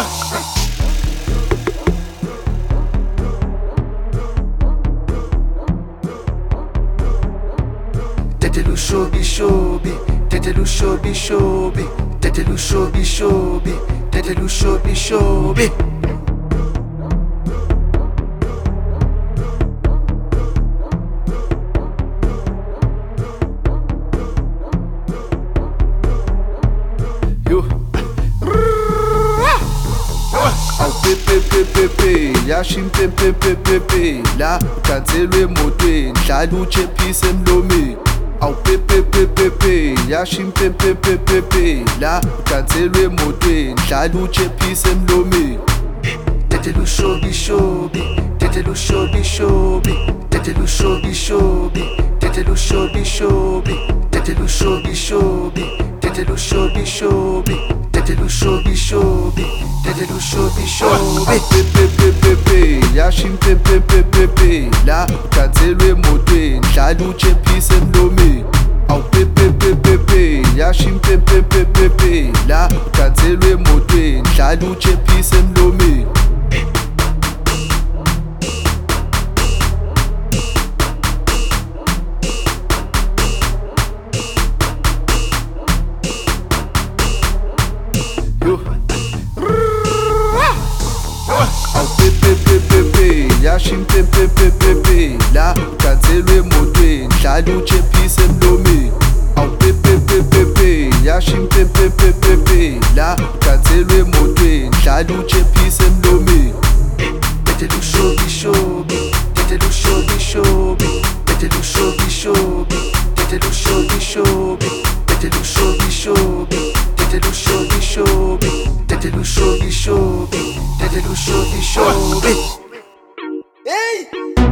Tetelu shobi shobi, tetelu shobi shobi, tetelu shobi shobi, tetelu shobi shobi. Yo. Au pepepepepe, yashim pepepepepe, la utanzelwe emotweni, dlala uchephise emlomeni. Au pepepepepe, yashim pepepepepe, la utanzelwe emotweni, dlala uchephise emlomeni. Tetelu shobi shobi, tetelu shobi shobi, tetelu shobi shobi, tetelu shobi shobi, tetelu shobi shobi, tetelu shobi shobi, tetelu shobi shobi, tetelu shobi shobi. Pepepepepe, yashim pepepepepe, la utanzelwe emotweni, dlala uchephise emlomeni. Au pepepepepe, yashim pepepepepe, la utanzelwe emotweni, dlala uchephise emlomeni. Au pepepepepe, yashim pepepepepe, la utanzelwe emotweni, dlala uchephise emlomeni. Au pepepepepe, yashim pepepepepe, la utanzelwe emotweni, dlala uchephise emlomeni. Tetelu shobi shobi, tetelu shobi shobi, tetelu shobi shobi, tetelu shobi shobi, tetelu shobi shobi, tetelu shobi shobi, tetelu shobi shobi, tetelu shobi shobi. Hey!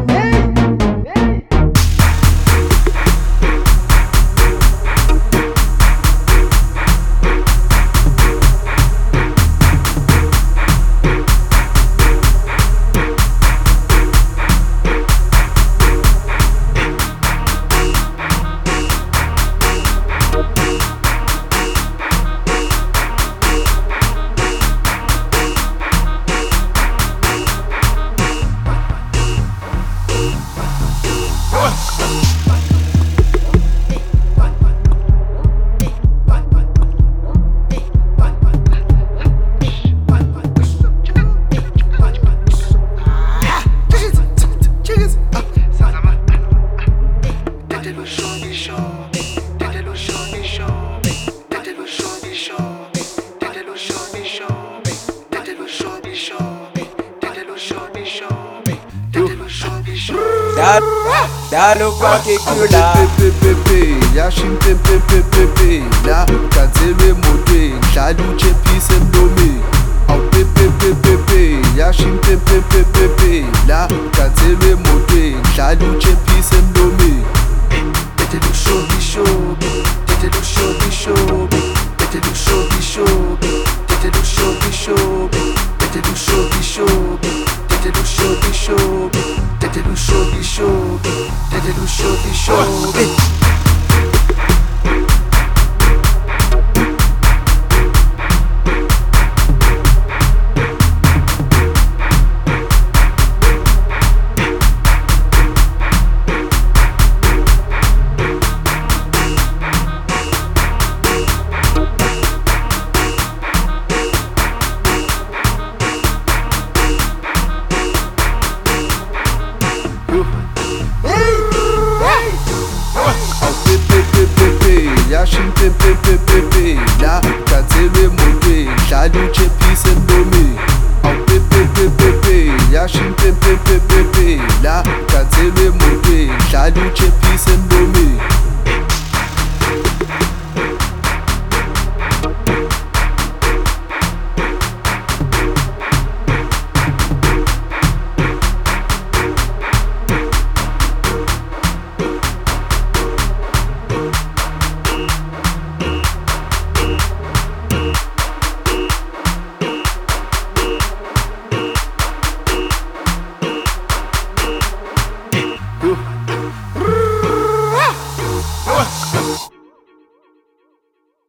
Dalo particular. Pepepepe, yashim pepepepepe, la utanzelwe emotweni, dlala uchephise emlomeni. Au pepepepepe, yashim pepepepepe, la utanzelwe emotweni, dlala uchephise emlomeni.